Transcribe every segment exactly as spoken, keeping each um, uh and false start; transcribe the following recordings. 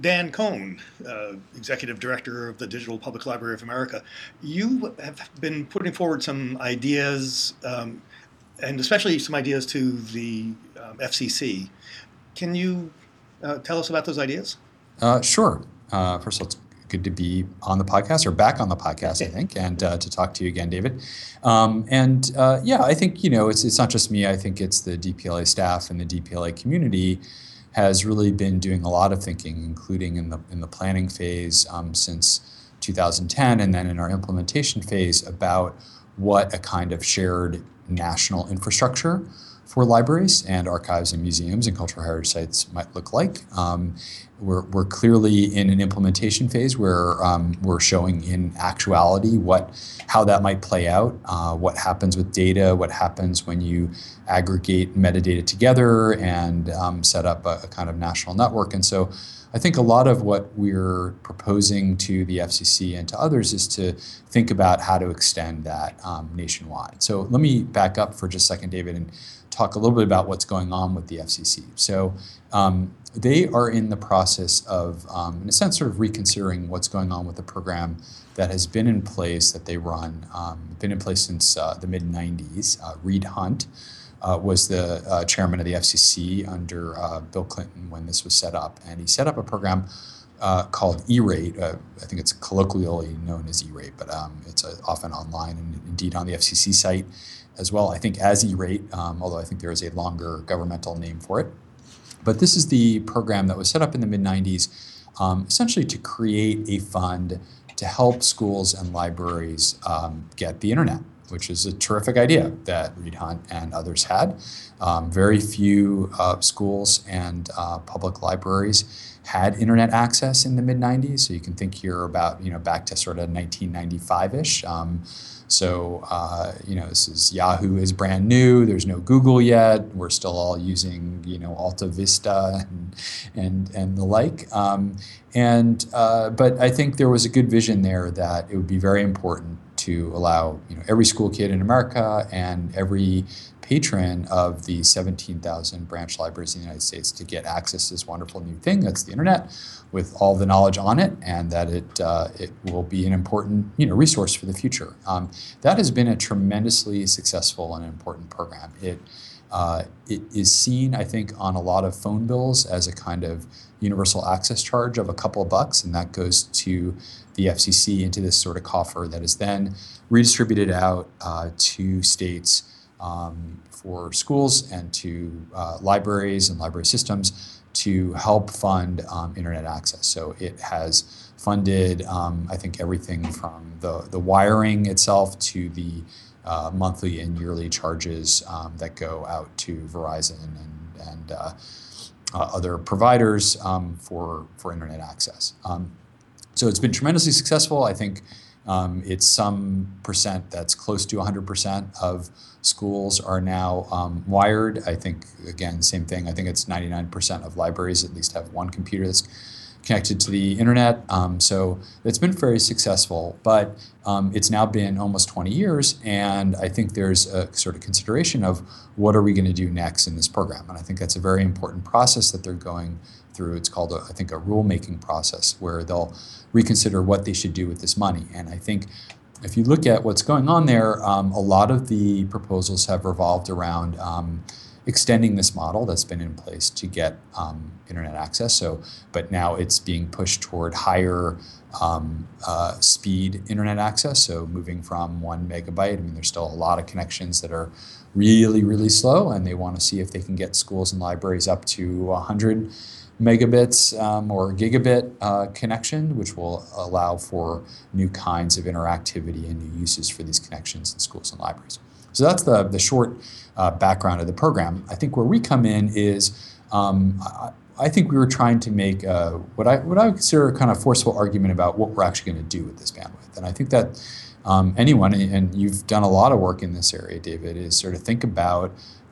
Dan Cohn, uh, Executive Director of the Digital Public Library of America. You have been putting forward some ideas, um, and especially some ideas to the um, F C C. Can you uh, tell us about those ideas? Uh, sure. Uh, first of all, it's good to be on the podcast or back on the podcast, I think, and uh, to talk to you again, David. Um, and uh, yeah, I think, you know, it's it's not just me. I think it's the D P L A staff and the D P L A community has really been doing a lot of thinking, including in the in the planning phase um, since two thousand ten, and then in our implementation phase about what a kind of shared national infrastructure for libraries and archives and museums and cultural heritage sites might look like. Um, we're, we're clearly in an implementation phase where um, we're showing in actuality what how that might play out, uh, what happens with data, what happens when you aggregate metadata together and um, set up a, a kind of national network. And so I think a lot of what we're proposing to the F C C and to others is to think about how to extend that um, nationwide. So let me back up for just a second, David, and talk a little bit about what's going on with the F C C. So um, they are in the process of, um, in a sense, sort of reconsidering what's going on with the program that has been in place that they run, um, been in place since uh, the mid nineties. Uh, Reed Hundt uh, was the uh, chairman of the F C C under uh, Bill Clinton when this was set up. And he set up a program uh, called E-Rate. Uh, I think it's colloquially known as E-Rate, but um, it's uh, often online and indeed on the F C C site as well, I think as E-Rate, um, although I think there is a longer governmental name for it. But this is the program that was set up in the mid nineties, um, essentially to create a fund to help schools and libraries um, get the internet, which is a terrific idea that Reed Hundt and others had. Um, very few uh, schools and uh, public libraries had internet access in the mid nineties. So you can think here about, you know, back to sort of nineteen ninety-five-ish. Um, So, uh, you know, this is Yahoo is brand new. There's no Google yet. We're still all using, you know, Alta Vista and and, and the like. Um, and uh, but I think there was a good vision there that it would be very important to allow, you know, every school kid in America and every patron of the seventeen thousand branch libraries in the United States to get access to this wonderful new thing that's the internet, with all the knowledge on it, and that it uh, it will be an important, you know, resource for the future. Um, that has been a tremendously successful and important program. It uh, it is seen, I think, on a lot of phone bills as a kind of universal access charge of a couple of bucks, and that goes to the F C C into this sort of coffer that is then redistributed out uh, to states um, for schools and to uh, libraries and library systems to help fund um, internet access. So it has funded, um, I think, everything from the, the wiring itself to the uh, monthly and yearly charges um, that go out to Verizon and, and uh, uh, other providers um, for, for internet access. Um, so it's been tremendously successful. I think um, it's some percent that's close to one hundred percent of schools are now um, wired. I think, again, same thing. I think it's ninety-nine percent of libraries at least have one computer that's connected to the internet. Um, so it's been very successful, but um, it's now been almost twenty years, and I think there's a sort of consideration of what are we going to do next in this program. And I think that's a very important process that they're going through. It's called, a, I think, a rulemaking process where they'll reconsider what they should do with this money. And I think if you look at what's going on there, um, a lot of the proposals have revolved around um, extending this model that's been in place to get um, internet access. So, but now it's being pushed toward higher um, uh, speed internet access. So moving from one megabyte, I mean, there's still a lot of connections that are really, really slow, and they want to see if they can get schools and libraries up to one hundred megabits um, or gigabit uh, connection, which will allow for new kinds of interactivity and new uses for these connections in schools and libraries. So that's the, the short uh, background of the program. I think where we come in is, um, I, I think we were trying to make uh, what I what I would consider a kind of forceful argument about what we're actually going to do with this bandwidth. And I think that um, anyone, and you've done a lot of work in this area, David, is sort of think about,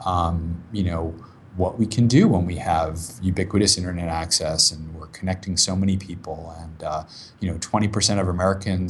um, you know, what we can do when we have ubiquitous internet access and we're connecting so many people, and uh, you know, twenty percent of Americans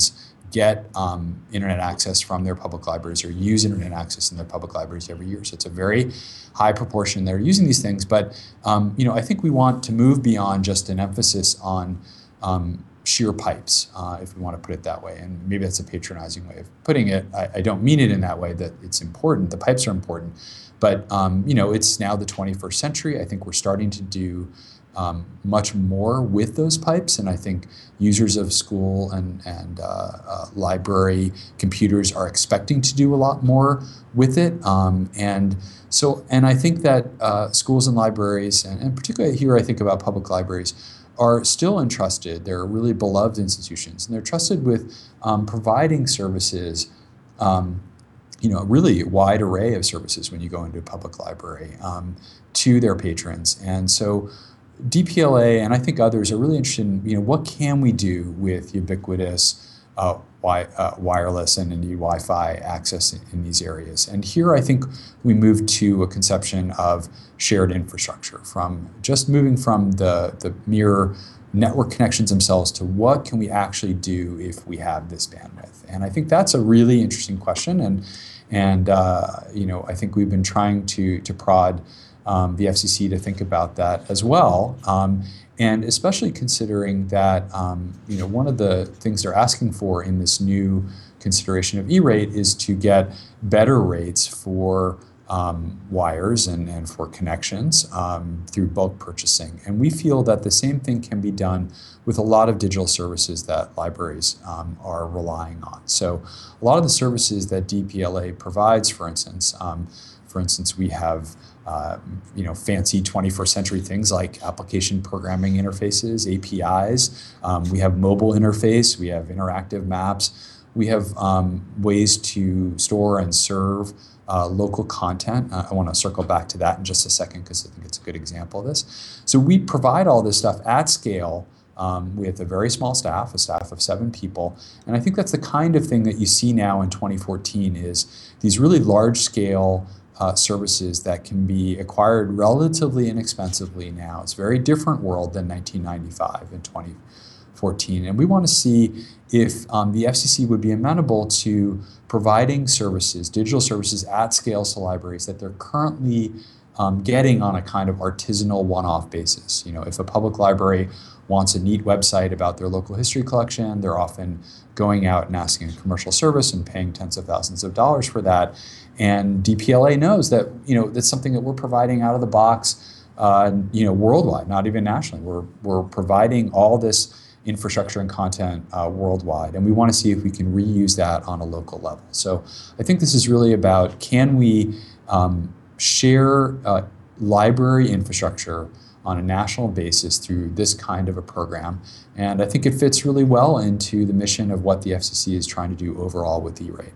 get um, internet access from their public libraries or use internet access in their public libraries every year. So it's a very high proportion that are using these things. But um, you know, I think we want to move beyond just an emphasis on um, sheer pipes, uh, if we want to put it that way. And maybe that's a patronizing way of putting it. I, I don't mean it in that way, that it's important. The pipes are important. But um, you know, it's now the twenty-first century. I think we're starting to do Um, much more with those pipes, and I think users of school and, and uh, uh, library computers are expecting to do a lot more with it. Um, and so, and I think that uh, schools and libraries, and, and particularly here I think about public libraries, are still entrusted. They're really beloved institutions, and they're trusted with um, providing services, um, you know, a really wide array of services when you go into a public library um, to their patrons. And so D P L A and I think others are really interested in, you know, what can we do with ubiquitous uh, wi- uh, wireless and indeed Wi-Fi access in, in these areas. And here I think we move to a conception of shared infrastructure, from just moving from the, the mere network connections themselves to what can we actually do if we have this bandwidth. And I think that's a really interesting question. And, and uh, you know, I think we've been trying to, to prod Um, the F C C to think about that as well, um, and especially considering that um, you know, one of the things they're asking for in this new consideration of E-rate is to get better rates for um, wires and, and for connections um, through bulk purchasing. And we feel that the same thing can be done with a lot of digital services that libraries um, are relying on. So a lot of the services that D P L A provides, for instance, um, for instance, we have Uh, you know, fancy twenty-first century things like application programming interfaces, A P Is. Um, we have mobile interface. We have interactive maps. We have um, ways to store and serve uh, local content. Uh, I want to circle back to that in just a second because I think it's a good example of this. So we provide all this stuff at scale um, with a very small staff, a staff of seven people. And I think that's the kind of thing that you see now in twenty fourteen is these really large scale Uh, services that can be acquired relatively inexpensively now. It's a very different world than nineteen ninety-five and twenty fourteen. And we want to see if um, the F C C would be amenable to providing services, digital services at scale to libraries that they're currently um, getting on a kind of artisanal one-off basis. You know, if a public library wants a neat website about their local history collection, they're often going out and asking a commercial service and paying tens of thousands of dollars for that. And D P L A knows that, you know, that's something that we're providing out of the box, uh, you know, worldwide, not even nationally. We're we're providing all this infrastructure and content uh, worldwide, and we want to see if we can reuse that on a local level. So I think this is really about, can we um, share uh, library infrastructure on a national basis through this kind of a program. And I think it fits really well into the mission of what the F C C is trying to do overall with E-rate.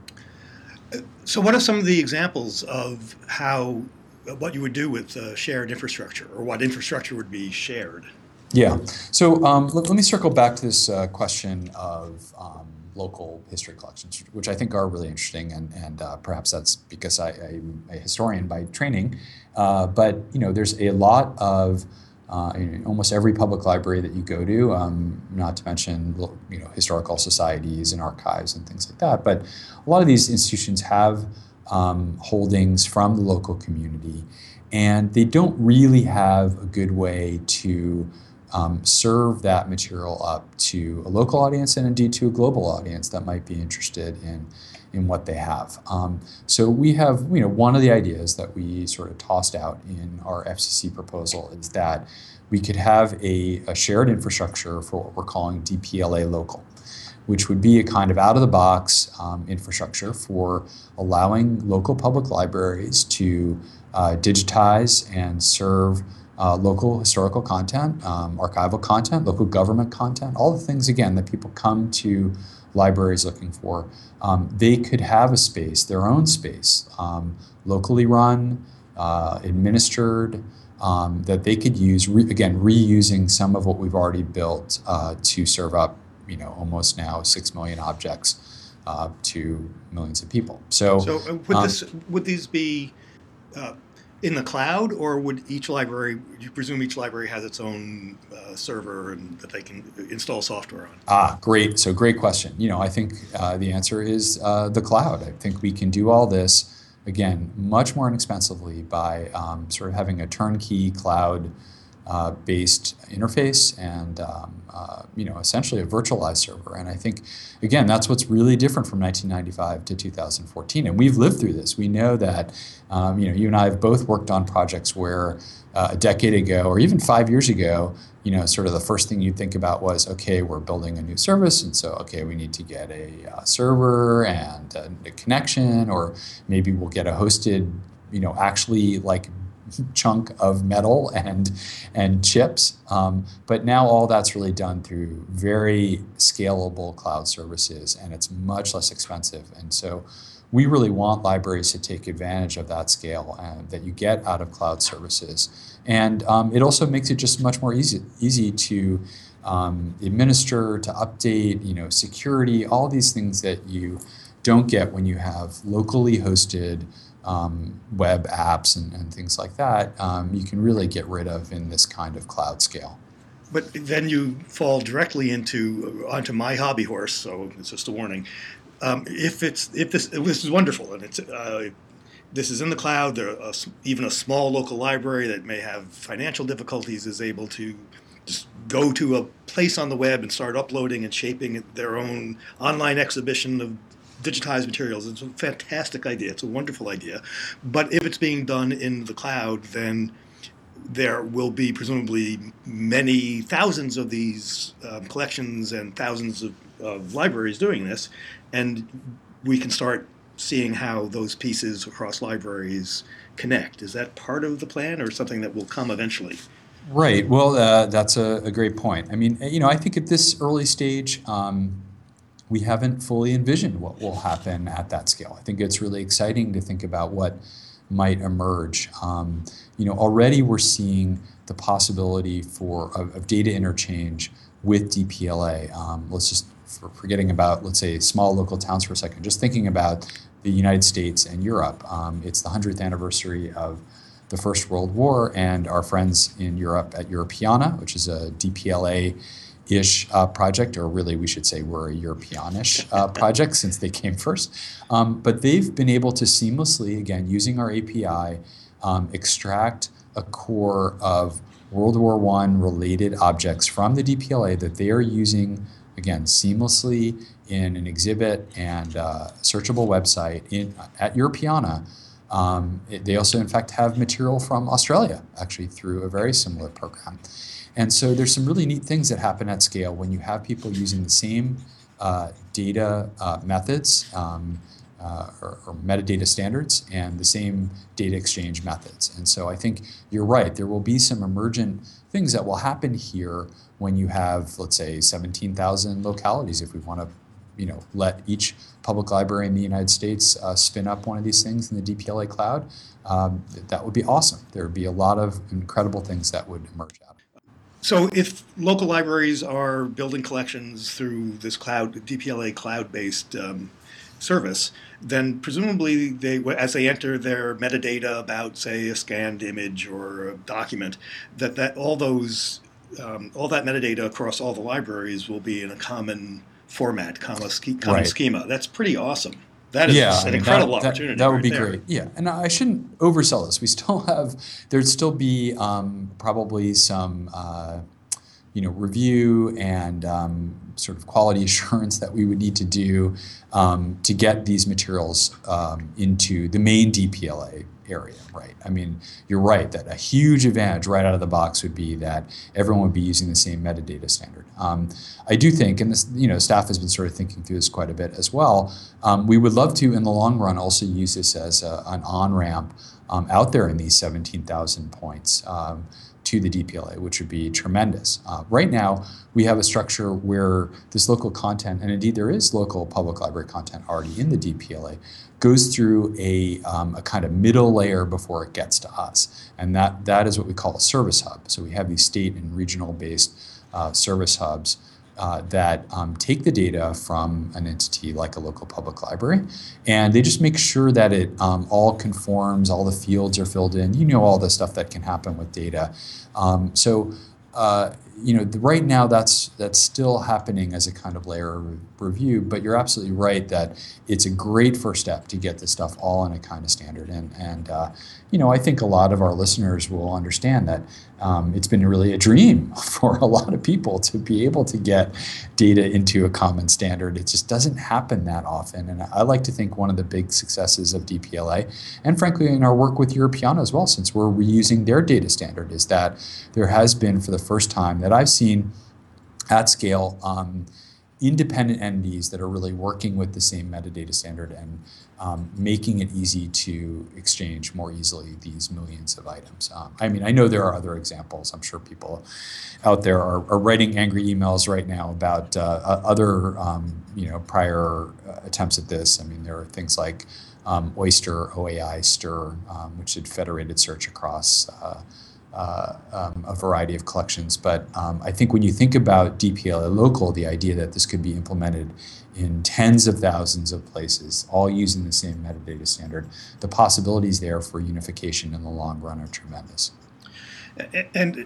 So what are some of the examples of how, what you would do with uh, shared infrastructure, or what infrastructure would be shared? Yeah. So um, let, let me circle back to this uh, question of um, local history collections, which I think are really interesting, and, and uh, perhaps that's because I, I'm a historian by training. Uh, but you know, there's a lot of uh, in almost every public library that you go to, um, not to mention you know historical societies and archives and things like that. But a lot of these institutions have um, holdings from the local community, and they don't really have a good way to Um, serve that material up to a local audience and indeed to a global audience that might be interested in in what they have. Um, so we have, you know, one of the ideas that we sort of tossed out in our F C C proposal is that we could have a, a shared infrastructure for what we're calling D P L A local, which would be a kind of out-of-the-box um, infrastructure for allowing local public libraries to uh, digitize and serve Uh, local historical content, um, archival content, local government content, all the things, again, that people come to libraries looking for. Um, they could have a space, their own space, um, locally run, uh, administered, um, that they could use, re- again, reusing some of what we've already built uh, to serve up, you know, almost now six million objects uh, to millions of people. So, So uh, would um, this would these be uh, in the cloud, or would each library, you presume each library has its own uh, server and that they can install software on? Ah, great. So great question. You know, I think uh, the answer is uh, the cloud. I think we can do all this, again, much more inexpensively by um, sort of having a turnkey cloud uh, based interface and, um, uh, you know, essentially a virtualized server. And I think, again, that's what's really different from nineteen ninety-five to two thousand fourteen. And we've lived through this. We know that, um, you know, you and I have both worked on projects where uh, a decade ago or even five years ago, you know, sort of the first thing you'd think about was, okay, we're building a new service. And so, okay, we need to get a uh, server and a, a connection, or maybe we'll get a hosted, you know, actually like chunk of metal and and chips. Um, but now all that's really done through very scalable cloud services, and it's much less expensive. And so we really want libraries to take advantage of that scale uh, that you get out of cloud services. And um, it also makes it just much more easy easy to um, administer, to update, you know, security, all these things that you don't get when you have locally hosted um, web apps and, and things like that. Um, you can really get rid of in this kind of cloud scale. But then you fall directly into onto my hobby horse, so it's just a warning. Um, if it's if this if this is wonderful and it's uh, this is in the cloud, there are, even a small local library that may have financial difficulties is able to just go to a place on the web and start uploading and shaping their own online exhibition of digitized materials. It's a fantastic idea. It's a wonderful idea. But if it's being done in the cloud, then there will be presumably many thousands of these um, collections and thousands of, of libraries doing this, and we can start seeing how those pieces across libraries connect. Is that part of the plan, or something that will come eventually? Right. Well, uh, that's a, a great point. I mean, you know, I think at this early stage, um, we haven't fully envisioned what will happen at that scale. I think it's really exciting to think about what might emerge. Um, you know, already we're seeing the possibility for of, of data interchange with D P L A. Um, let's just for forgetting about, let's say, small local towns for a second. Just thinking about the United States and Europe. Um, it's the hundredth anniversary of the First World War, and our friends in Europe at Europeana, which is a D P L A ish uh, project, or really we should say we're a Europeanish uh, project since they came first. Um, but they've been able to seamlessly, again, using our A P I, um, extract a core of World War One related objects from the D P L A that they are using, again, seamlessly in an exhibit and uh, searchable website in at Europeana. Um, it, they also, in fact, have material from Australia, actually, through a very similar program. And so there's some really neat things that happen at scale when you have people using the same uh, data uh, methods um, uh, or, or metadata standards and the same data exchange methods. And so I think you're right. There will be some emergent things that will happen here when you have, let's say, seventeen thousand localities. If we want to, you know, let each public library in the United States uh, spin up one of these things in the D P L A cloud, um, that would be awesome. There would be a lot of incredible things that would emerge out of it. So if local libraries are building collections through this cloud, D P L A cloud-based um, service, then presumably they, as they enter their metadata about, say, a scanned image or a document, that, that all those, um, all that metadata across all the libraries will be in a common format, common, common Right. schema. That's pretty awesome. That is Yeah, I an mean, incredible that, that, opportunity. that would right be there. great. Yeah, and I shouldn't oversell this. We still have, there'd still be um, probably some, uh, you know, review and um, sort of quality assurance that we would need to do um, to get these materials um, into the main D P L A area, right? I mean, you're right that a huge advantage right out of the box would be that everyone would be using the same metadata standard. Um, I do think, and this, you know, staff has been sort of thinking through this quite a bit as well. Um, we would love to, in the long run, also use this as a, an on-ramp um, out there in these seventeen thousand points um, to the D P L A, which would be tremendous. Uh, right now, we have a structure where this local content, and indeed there is local public library content already in the D P L A, goes through a, um, a kind of middle layer before it gets to us. And that, that is what we call a service hub. So we have these state and regional based uh, service hubs uh, that um, take the data from an entity like a local public library, and they just make sure that it um, all conforms, all the fields are filled in. You know all the stuff that can happen with data. Um, so, uh, you know, the, right now that's that's still happening as a kind of layer of review. But you're absolutely right that it's a great first step to get this stuff all in a kind of standard. And and uh, you know, I think a lot of our listeners will understand that um, it's been really a dream for a lot of people to be able to get data into a common standard. It just doesn't happen that often. And I like to think one of the big successes of D P L A, and frankly in our work with Europeana as well, since we're reusing their data standard, is that there has been, for the first time that I've seen at scale, um, independent entities that are really working with the same metadata standard and um, making it easy to exchange more easily these millions of items. Um, I mean, I know there are other examples. I'm sure people out there are, are writing angry emails right now about uh, other, um, you know, prior attempts at this. I mean, there are things like um, Oyster, O A I, Stir, um, which did federated search across uh, Uh, um, a variety of collections. But um, I think when you think about D P L A local, the idea that this could be implemented in tens of thousands of places, all using the same metadata standard, the possibilities there for unification in the long run are tremendous. And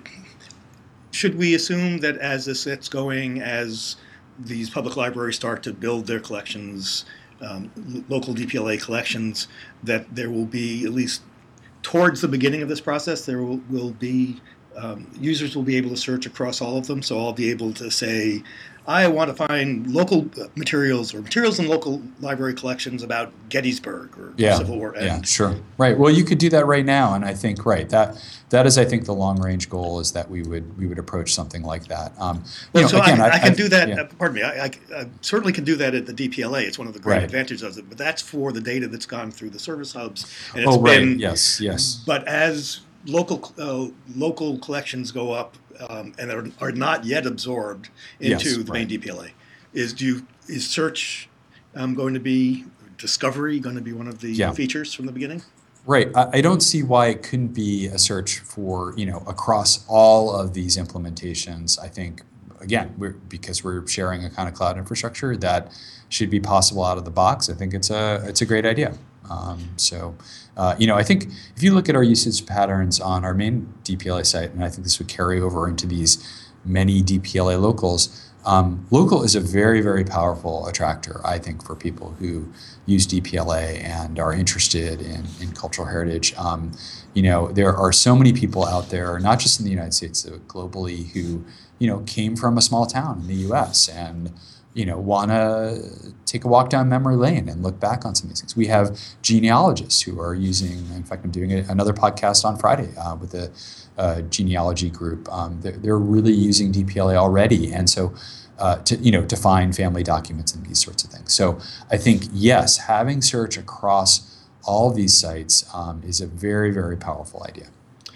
should we assume that as this gets going, as these public libraries start to build their collections, um, local D P L A collections, that there will be, at least towards the beginning of this process, there will, will be, um, users will be able to search across all of them. So I'll be able to say, I want to find local materials or materials in local library collections about Gettysburg or yeah, Civil War. Yeah, sure. Right. Well, you could do that right now. And I think, right, that that is, I think, the long range goal is that we would we would approach something like that. Um, well, know, so again, I, I, I can I, do that, yeah. uh, pardon me, I, I, I certainly can do that at the D P L A. It's one of the great Right. advantages of it. But that's for the data that's gone through the service hubs. And it's Oh, right. been, Yes, yes. But as local uh, local collections go up um, and are, are not yet absorbed into Yes, the main right. D P L A, is do you, is search um, going to be, discovery going to be one of the Yeah. features from the beginning? Right. I, I don't see why it couldn't be a search for, you know, across all of these implementations. I think, again, we're, because we're sharing a kind of cloud infrastructure that should be possible out of the box. I think it's a it's a great idea. Um, so, uh, you know, I think if you look at our usage patterns on our main D P L A site, and I think this would carry over into these many D P L A locals, um, local is a very, very powerful attractor, I think, for people who use D P L A and are interested in, in cultural heritage. Um, you know, there are so many people out there, not just in the United States, but globally, who, you know, came from a small town in the U S and, you know, want to take a walk down memory lane and look back on some of these things. We have genealogists who are using, in fact, I'm doing a, another podcast on Friday uh, with a uh, genealogy group. Um, they're, they're really using D P L A already. And so, uh, to, you know, to find family documents and these sorts of things. So I think, yes, having search across all of these sites um, is a very, very powerful idea.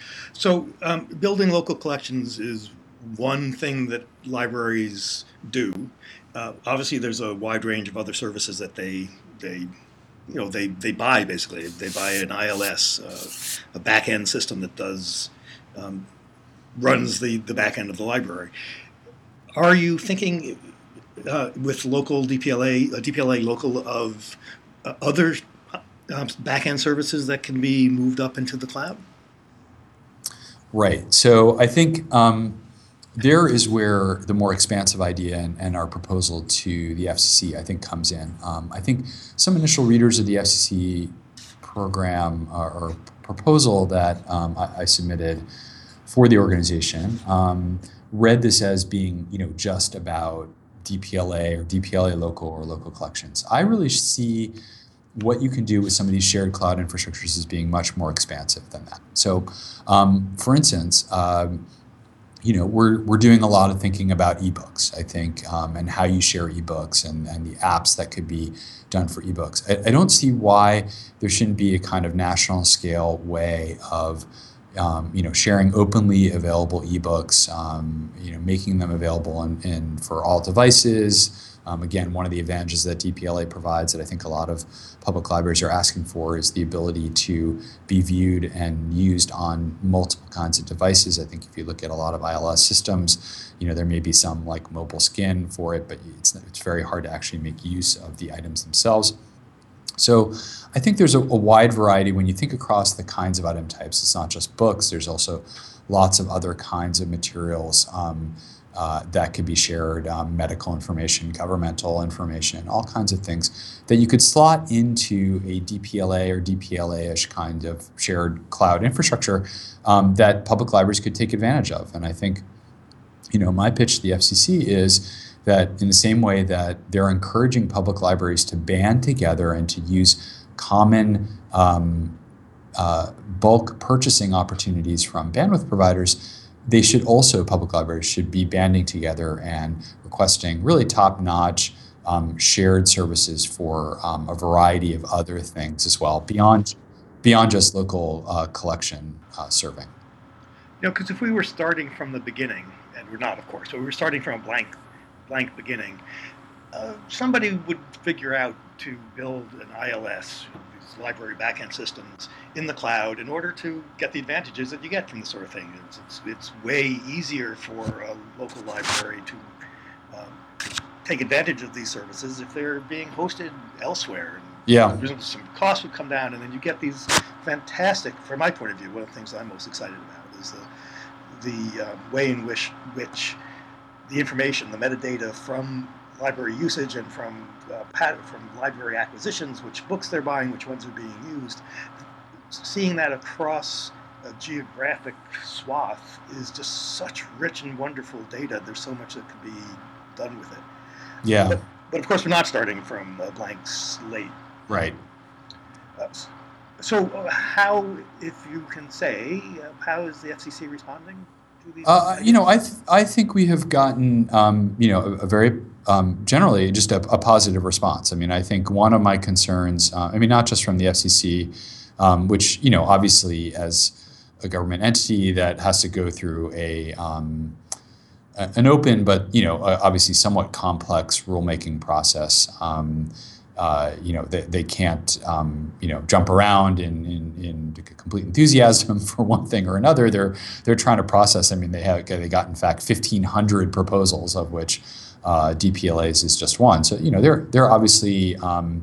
So um, building local collections is one thing that libraries do. Uh, obviously, there's a wide range of other services that they they you know they they buy. Basically, they buy an I L S, uh, a back end system that does um, runs the the back end of the library. Are you thinking uh, with local D P L A, uh, D P L A local of uh, other uh, back end services that can be moved up into the cloud? Right. So I think um, there is where the more expansive idea and, and our proposal to the F C C, I think, comes in. Um, I think some initial readers of the F C C program or, or proposal that um, I, I submitted for the organization um, read this as being, you know, just about D P L A or D P L A local or local collections. I really see what you can do with some of these shared cloud infrastructures as being much more expansive than that. So, um, for instance, um, you know, we're we're doing a lot of thinking about ebooks, I think, um, and how you share ebooks and, and the apps that could be done for ebooks. I, I don't see why there shouldn't be a kind of national scale way of Um, you know, sharing openly available ebooks, um, you know, making them available in, in for all devices, Um, again, one of the advantages that D P L A provides that I think a lot of public libraries are asking for is the ability to be viewed and used on multiple kinds of devices. I think if you look at a lot of I L S systems, you know, there may be some like mobile skin for it, but it's, it's very hard to actually make use of the items themselves. So I think there's a, a wide variety. When you think across the kinds of item types, it's not just books, there's also lots of other kinds of materials um, uh, that could be shared, um, medical information, governmental information, all kinds of things that you could slot into a D P L A or D P L A-ish kind of shared cloud infrastructure um, that public libraries could take advantage of. And I think, you know, my pitch to the F C C is that in the same way that they're encouraging public libraries to band together and to use common um, uh, bulk purchasing opportunities from bandwidth providers, they should also, public libraries should be banding together and requesting really top-notch um, shared services for um, a variety of other things as well, beyond, beyond just local uh, collection uh, serving. You know, because if we were starting from the beginning, and we're not, of course, but we were starting from a blank blank beginning, uh, somebody would figure out to build an I L S, these library backend systems, in the cloud in order to get the advantages that you get from this sort of thing. It's, it's, it's way easier for a local library to um, take advantage of these services if they're being hosted elsewhere. Yeah. Some costs would come down, and then you get these fantastic, from my point of view, one of the things that I'm most excited about is the, the uh, way in which, which the information, the metadata from library usage and from uh, pat- from library acquisitions, which books they're buying, which ones are being used, seeing that across a geographic swath is just such rich and wonderful data. There's so much that could be done with it. Yeah. But, but of course, we're not starting from a blank slate. Right. Uh, so uh, how, if you can say, uh, how is the F C C responding? Uh, you know, I th- I think we have gotten, um, you know, a, a very um, generally just a, a positive response. I mean, I think one of my concerns, uh, I mean, not just from the F C C, um, which, you know, obviously as a government entity that has to go through a um, a, an open but, you know, uh, obviously somewhat complex rulemaking process. Um, Uh, you know, they, they can't, um, you know, jump around in, in, in complete enthusiasm for one thing or another. They're they're trying to process. I mean, they have they got in fact fifteen hundred proposals, of which uh, D P L As is just one. So you know, they're they're obviously um,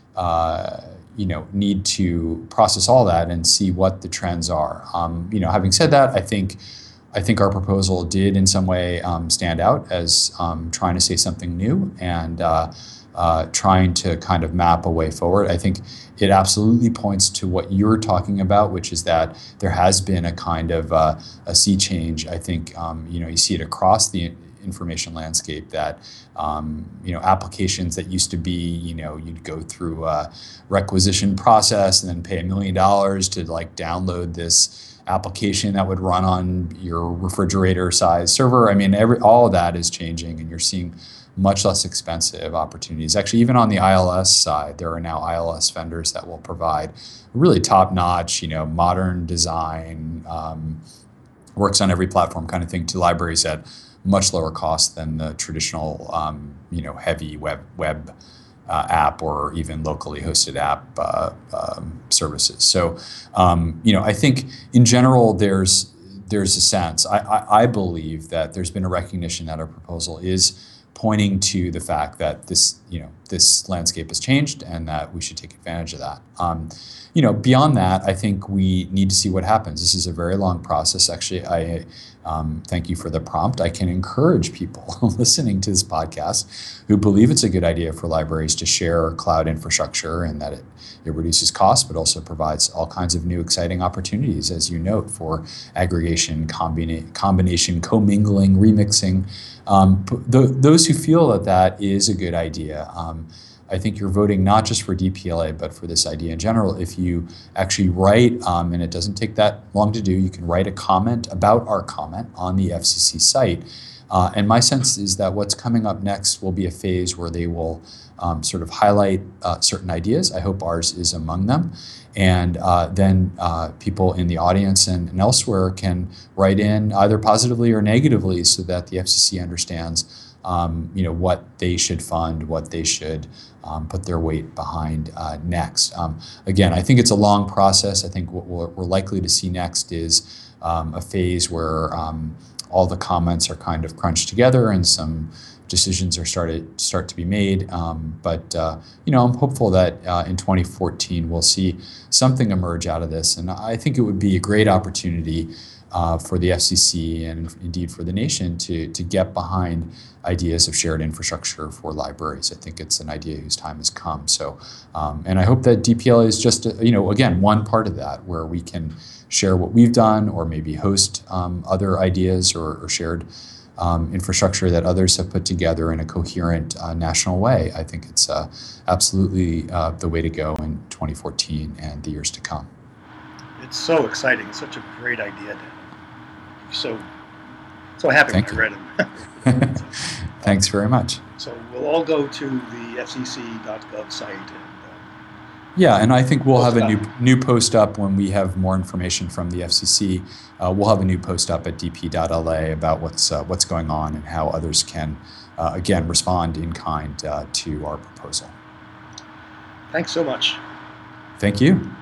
uh, you know need to process all that and see what the trends are. Um, you know, having said that, I think. I think our proposal did in some way um, stand out as um, trying to say something new and uh, uh, trying to kind of map a way forward. I think it absolutely points to what you're talking about, which is that there has been a kind of uh, a sea change. I think um, you know you see it across the information landscape that um, you know applications that used to be you know you'd go through a requisition process and then pay a million dollars to like download this application that would run on your refrigerator-sized server. I mean, every all of that is changing, and you're seeing much less expensive opportunities. Actually, even on the I L S side, there are now I L S vendors that will provide really top-notch, you know, modern design, um, works on every platform kind of thing to libraries at much lower cost than the traditional, um, you know, heavy web web. Uh, app or even locally hosted app uh, um, services. So, um, you know, I think in general there's there's a sense. I, I, I believe that there's been a recognition that our proposal is pointing to the fact that this you know this landscape has changed and that we should take advantage of that. Um, you know, beyond that, I think we need to see what happens. This is a very long process. Actually, I um, thank you for the prompt. I can encourage people listening to this podcast who believe it's a good idea for libraries to share cloud infrastructure and that it, it reduces costs, but also provides all kinds of new exciting opportunities, as you note, for aggregation, combina- combination, commingling, remixing. Um, th- those who feel that that is a good idea, um, I think you're voting not just for D P L A, but for this idea in general. If you actually write, um, and it doesn't take that long to do, you can write a comment about our comment on the F C C site. Uh, and my sense is that what's coming up next will be a phase where they will um, sort of highlight uh, certain ideas. I hope ours is among them. And uh, then uh, people in the audience and, and elsewhere can write in either positively or negatively so that the F C C understands um, you know, what they should fund, what they should um, put their weight behind uh, next. Um, again, I think it's a long process. I think what we're, we're likely to see next is um, a phase where um, all the comments are kind of crunched together and some decisions are started start to be made. Um, but uh, you know, I'm hopeful that uh, in twenty fourteen we'll see something emerge out of this, and I think it would be a great opportunity uh, for the F C C and indeed for the nation to to get behind ideas of shared infrastructure for libraries. I think it's an idea whose time has come. So, um, and I hope that D P L A is just a, you know again one part of that where we can share what we've done, or maybe host um, other ideas or, or shared Um, infrastructure that others have put together in a coherent uh, national way. I think it's uh, absolutely uh, the way to go in twenty fourteen and the years to come. It's so exciting. It's such a great idea. So, so happy Thank when you. I read it. Thanks very much. So we'll all go to the F C C dot gov site. And, uh, yeah, and I think we'll Post have a it new new post up when we have more information from the F C C. Uh, we'll have a new post up at d p dot l a about what's uh, what's going on and how others can uh, again respond in kind uh, to our proposal. Thanks so much. Thank you.